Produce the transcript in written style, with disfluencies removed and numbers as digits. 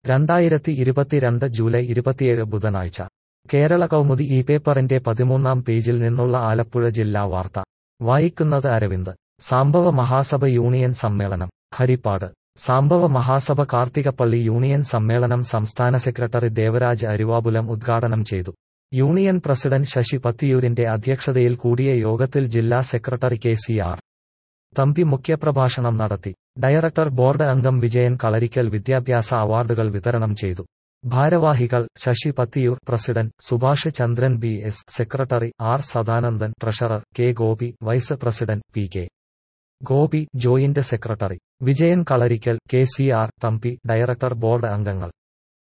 2022 July 27 ബുധനാഴ്ച കേരള കൗമുദി ഈ പേപ്പറിന്റെ 13-ാം പേജിൽ നിന്നുള്ള ആലപ്പുഴ ജില്ലാ വാർത്ത വായിക്കുന്നത് അരവിന്ദ്. സംഭവ മഹാസഭ യൂണിയൻ സമ്മേളനം ഹരിപ്പാട്. സംഭവ മഹാസഭ കാർത്തികപ്പള്ളി യൂണിയൻ സമ്മേളനം സംസ്ഥാന സെക്രട്ടറി ദേവരാജ് അരുവാപുലം ഉദ്ഘാടനം ചെയ്തു. യൂണിയൻ പ്രസിഡന്റ് ശശി പത്തിയൂരിന്റെ അധ്യക്ഷതയിൽ കൂടിയ യോഗത്തിൽ ജില്ലാ സെക്രട്ടറി കെ.സി.ആർ. തമ്പി മുഖ്യപ്രഭാഷണം നടത്തി. ഡയറക്ടർ ബോർഡ് അംഗം വിജയൻ കളരിക്കൽ വിദ്യാഭ്യാസ അവാർഡുകൾ വിതരണം ചെയ്തു. ഭാരവാഹികൾ: Sasi Pathiyoor president, Subhash Chandran B S. Secretary, R. Sadanandan treasurer, K. Gopi vice president, P. K. Gopi joint secretary, Vijayan Kalarickal, K C R. Thampi director board അംഗങ്ങൾ.